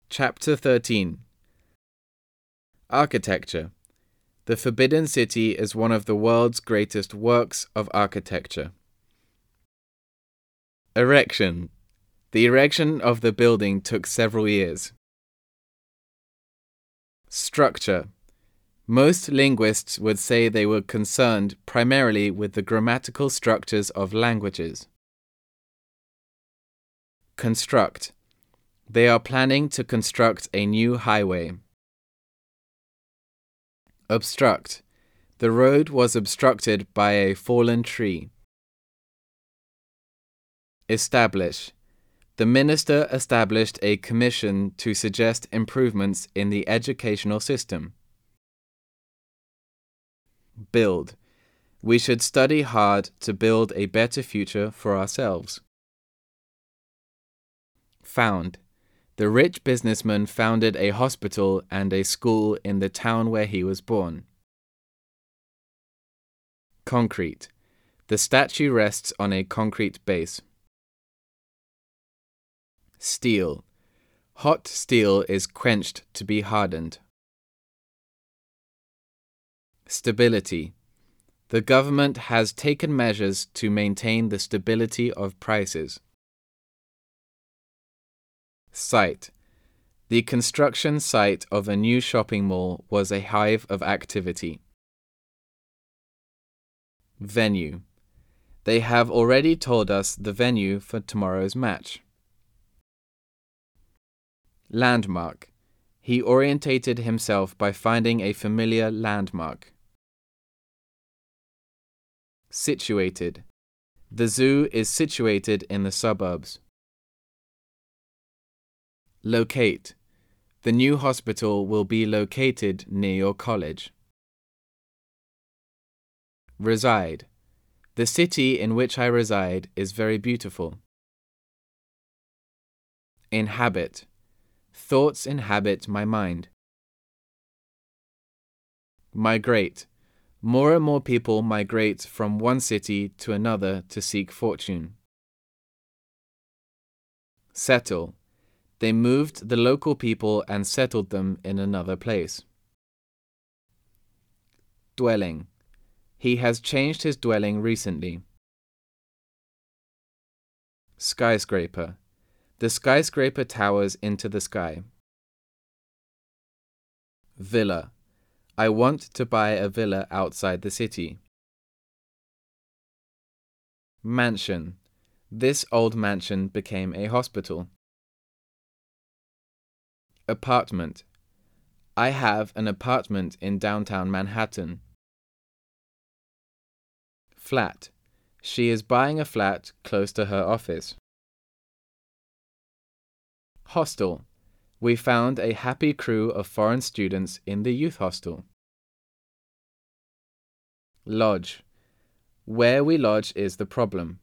Chapter 13. Architecture. The Forbidden City is one of the world's greatest works of architecture. Erection. The erection of the building took several years. Structure. Most linguists would say they were concerned primarily with the grammatical structures of languages. Construct. They are planning to construct a new highway. Obstruct. The road was obstructed by a fallen tree. Establish. The minister established a commission to suggest improvements in the educational system. Build. We should study hard to build a better future for ourselves. Found. The rich businessman founded a hospital and a school in the town where he was born. Concrete. The statue rests on a concrete base. Steel. Hot steel is quenched to be hardened. Stability. The government has taken measures to maintain the stability of prices. Site. The construction site of a new shopping mall was a hive of activity. Venue. They have already told us the venue for tomorrow's match. Landmark. He orientated himself by finding a familiar landmark. Situated. The zoo is situated in the suburbs. Locate. The new hospital will be located near your college. Reside. The city in which I reside is very beautiful. Inhabit. Thoughts inhabit my mind. Migrate. More and more people migrate from one city to another to seek fortune. Settle. They moved the local people and settled them in another place. Dwelling. He has changed his dwelling recently. Skyscraper. The skyscraper towers into the sky. Villa. I want to buy a villa outside the city. Mansion. This old mansion became a hospital. Apartment. I have an apartment in downtown Manhattan. Flat. She is buying a flat close to her office. Hostel. We found a happy crew of foreign students in the youth hostel. Lodge. Where we lodge is the problem.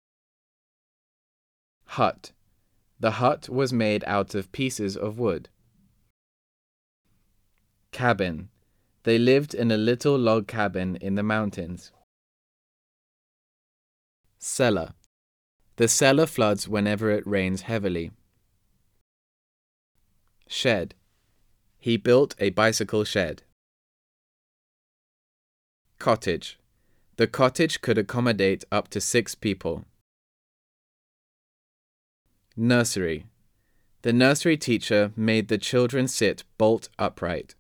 Hut. The hut was made out of pieces of wood. Cabin. They lived in a little log cabin in the mountains. Cellar. The cellar floods whenever it rains heavily. Shed. He built a bicycle shed. Cottage. The cottage could accommodate up to 6 people. Nursery. The nursery teacher made the children sit bolt upright.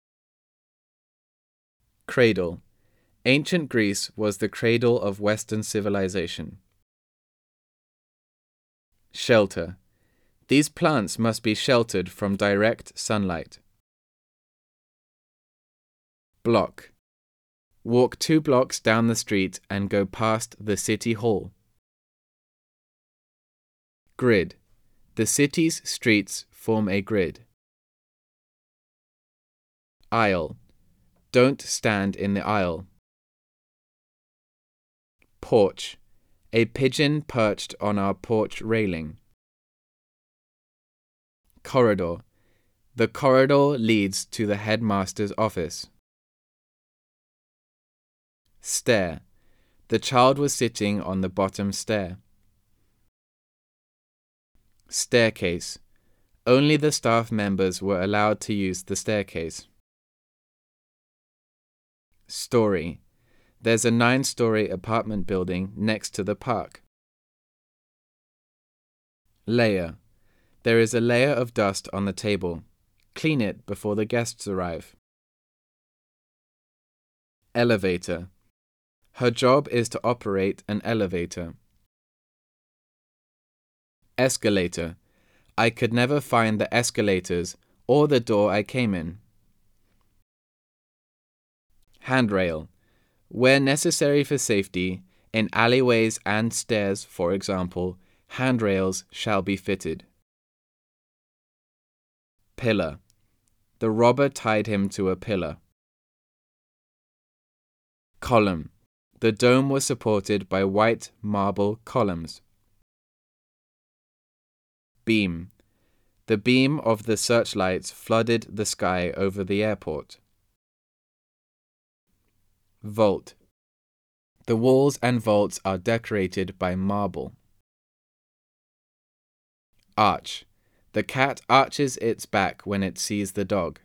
Cradle. Ancient Greece was the cradle of Western civilization. Shelter. These plants must be sheltered from direct sunlight. Block. Walk 2 blocks down the street and go past the city hall. Grid. The city's streets form a grid. Aisle. Don't stand in the aisle. Porch. A pigeon perched on our porch railing. Corridor. The corridor leads to the headmaster's office. Stair. The child was sitting on the bottom stair. Staircase. Only the staff members were allowed to use the staircase. Story. There's a 9-story apartment building next to the park. Layer. There is a layer of dust on the table. Clean it before the guests arrive. Elevator. Her job is to operate an elevator. Escalator. I could never find the escalators or the door I came in. Handrail. Where necessary for safety, in alleyways and stairs, for example, handrails shall be fitted. Pillar. The robber tied him to a pillar. Column. The dome was supported by white marble columns. Beam. The beam of the searchlights flooded the sky over the airport. Vault. The walls and vaults are decorated by marble. Arch. The cat arches its back when it sees the dog.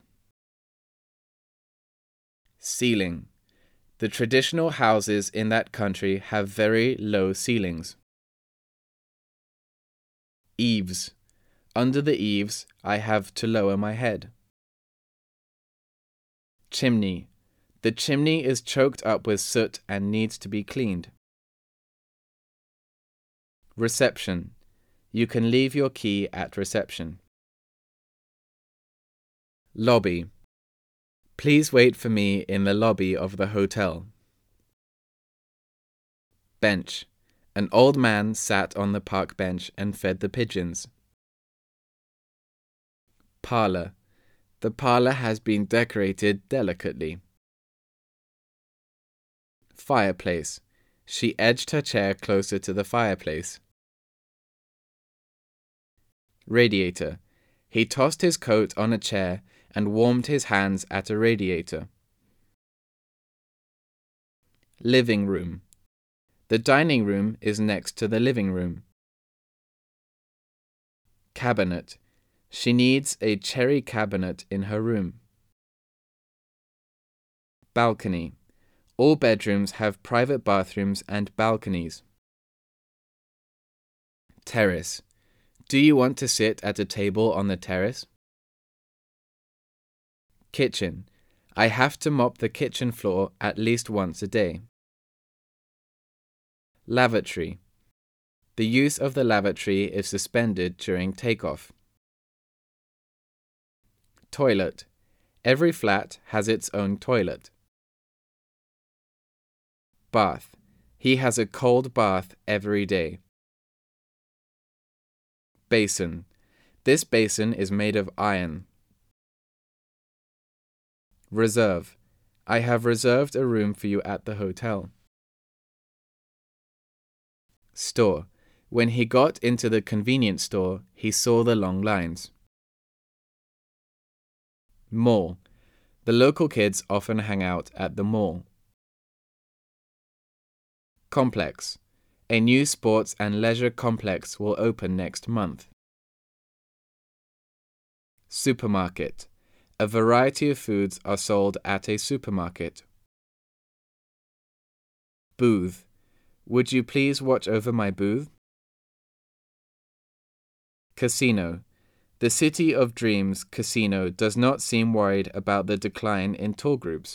Ceiling. The traditional houses in that country have very low ceilings. Eaves. Under the eaves, I have to lower my head. Chimney. The chimney is choked up with soot and needs to be cleaned. Reception. You can leave your key at reception. Lobby. Please wait for me in the lobby of the hotel. Bench. An old man sat on the park bench and fed the pigeons. Parlor. The parlor has been decorated delicately. Fireplace. She edged her chair closer to the fireplace. Radiator. He tossed his coat on a chair and warmed his hands at a radiator. Living room. The dining room is next to the living room. Cabinet. She needs a cherry cabinet in her room. Balcony. All bedrooms have private bathrooms and balconies. Terrace. Do you want to sit at a table on the terrace? Kitchen. I have to mop the kitchen floor at least once a day. Lavatory. The use of the lavatory is suspended during takeoff. Toilet. Every flat has its own toilet. Bath. He has a cold bath every day. Basin. This basin is made of iron. Reserve. I have reserved a room for you at the hotel. Store. When he got into the convenience store, he saw the long lines. Mall. The local kids often hang out at the mall. Complex. A new sports and leisure complex will open next month. Supermarket. A variety of foods are sold at a supermarket. Booth. Would you please watch over my booth? Casino. The City of Dreams casino does not seem worried about the decline in tour groups.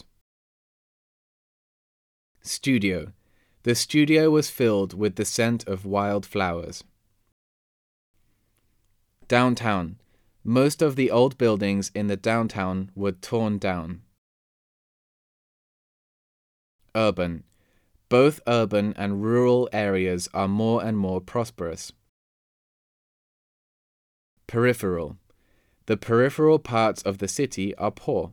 Studio. The studio was filled with the scent of wild flowers. Downtown. Most of the old buildings in the downtown were torn down. Urban. Both urban and rural areas are more and more prosperous. Peripheral. The peripheral parts of the city are poor.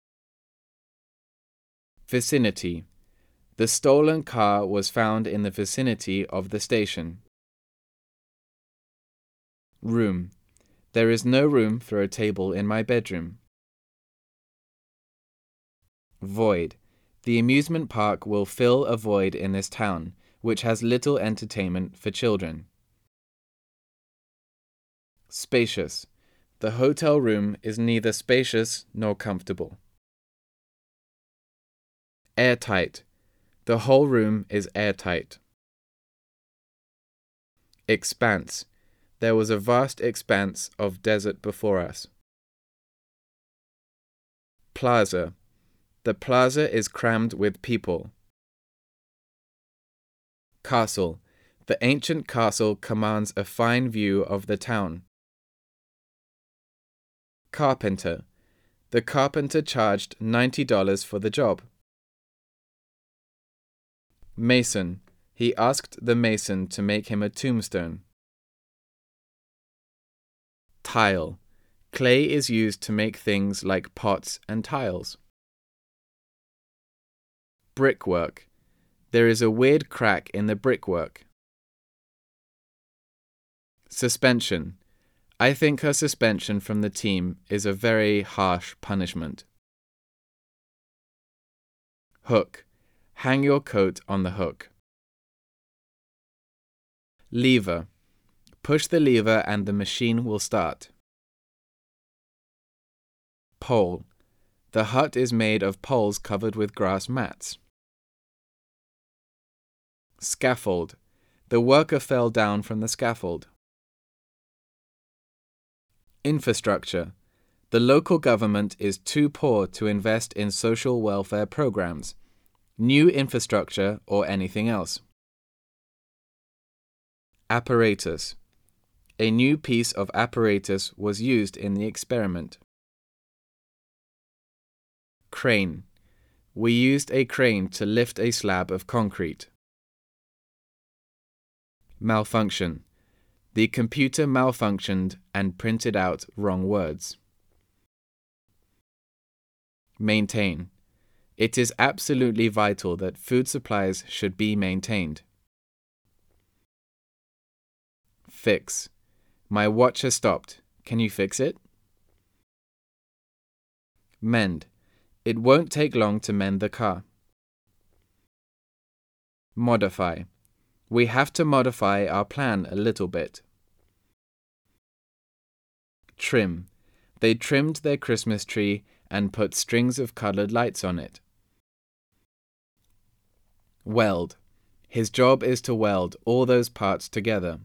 Vicinity. The stolen car was found in the vicinity of the station. Room. There is no room for a table in my bedroom. Void. The amusement park will fill a void in this town, which has little entertainment for children. Spacious. The hotel room is neither spacious nor comfortable. Airtight. The whole room is airtight. Expanse. There was a vast expanse of desert before us. Plaza. The plaza is crammed with people. Castle. The ancient castle commands a fine view of the town. Carpenter. The carpenter charged $90 for the job. Mason. He asked the mason to make him a tombstone. Tile. Clay is used to make things like pots and tiles. Brickwork. There is a weird crack in the brickwork. Suspension. I think her suspension from the team is a very harsh punishment. Hook. Hang your coat on the hook. Lever. Push the lever and the machine will start. Pole. The hut is made of poles covered with grass mats. Scaffold. The worker fell down from the scaffold. Infrastructure. The local government is too poor to invest in social welfare programs, new infrastructure, or anything else. Apparatus. A new piece of apparatus was used in the experiment. Crane. We used a crane to lift a slab of concrete. Malfunction. The computer malfunctioned and printed out wrong words. Maintain. It is absolutely vital that food supplies should be maintained. Fix. My watch has stopped. Can you fix it? Mend. It won't take long to mend the car. Modify. We have to modify our plan a little bit. Trim. They trimmed their Christmas tree and put strings of colored lights on it. Weld. His job is to weld all those parts together.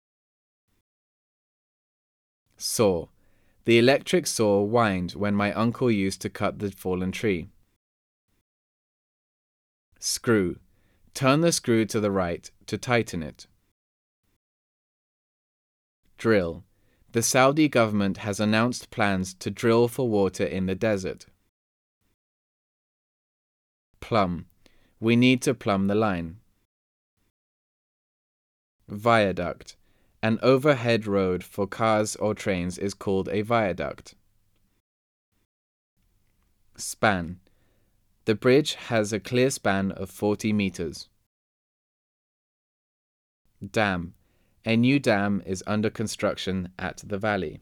Saw. The electric saw whined when my uncle used to cut the fallen tree. Screw. Turn the screw to the right to tighten it. Drill. The Saudi government has announced plans to drill for water in the desert. Plumb. We need to plumb the line. Viaduct. An overhead road for cars or trains is called a viaduct. Span. The bridge has a clear span of 40 meters. Dam. A new dam is under construction at the valley.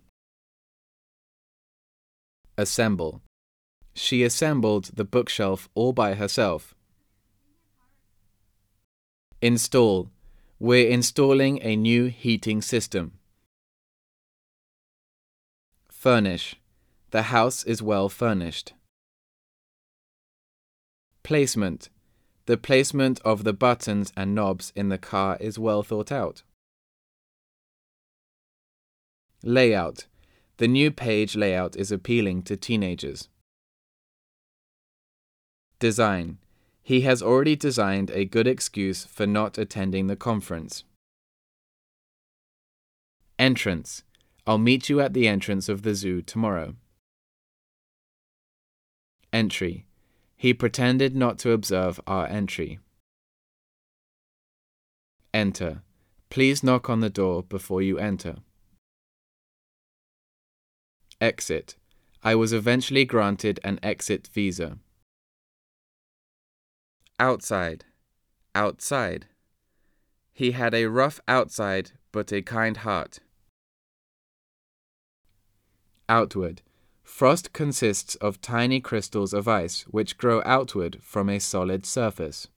Assemble. She assembled the bookshelf all by herself. Install. We're installing a new heating system. Furnish. The house is well furnished. Placement. The placement of the buttons and knobs in the car is well thought out. Layout. The new page layout is appealing to teenagers. Design. He has already designed a good excuse for not attending the conference. Entrance. I'll meet you at the entrance of the zoo tomorrow. Entry. He pretended not to observe our entry. Enter. Please knock on the door before you enter. Exit. I was eventually granted an exit visa. Outside. Outside. He had a rough outside, but a kind heart. Outward. Frost consists of tiny crystals of ice which grow outward from a solid surface.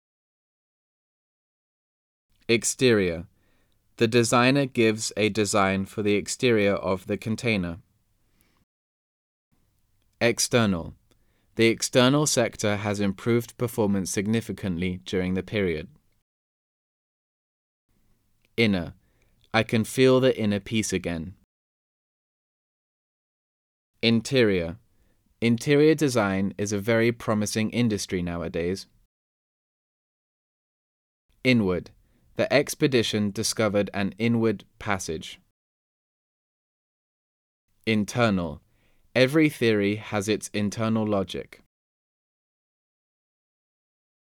Exterior. The designer gives a design for the exterior of the container. External. The external sector has improved performance significantly during the period. Inner. I can feel the inner peace again. Interior. Interior design is a very promising industry nowadays. Inward. The expedition discovered an inward passage. Internal. Every theory has its internal logic.